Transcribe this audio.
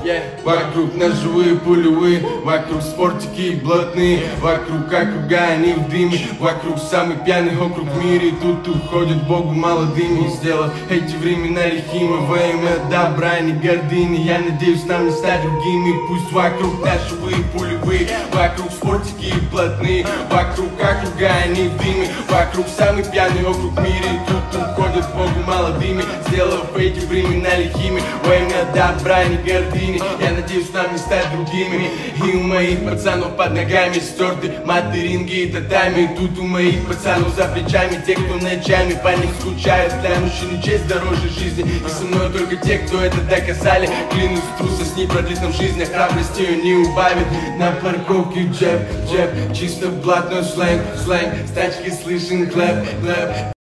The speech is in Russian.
Вокруг ножевые пулевые, вокруг спортики блатные, вокруг округа они в дыме, вокруг самый пьяный округ в мире. Тут уходят Богу молодыми, сделав эти времена лихими во имя добра, не гордыни. Я надеюсь нам не стать другими. Пусть вокруг ножевые пулевые, вокруг спортики блатные, вокруг округа они в дыме, вокруг самый пьяный округ в мире. Тут уходят Богу молодыми, сделав эти времена лихими во имя добра, не гордыни. Я надеюсь нам не стать другими. И у моих пацанов под ногами стерты материнги и татами. Тут у моих пацанов за плечами те, кто ночами по них скучают. Для мужчины честь дороже жизни, и со мной только те, кто это доказали. Клянусь, трусость не продлит нам жизнь, а храбрость ее не убавит. На парковке джеб, чисто блатной сленг, с тачки слышен клэп.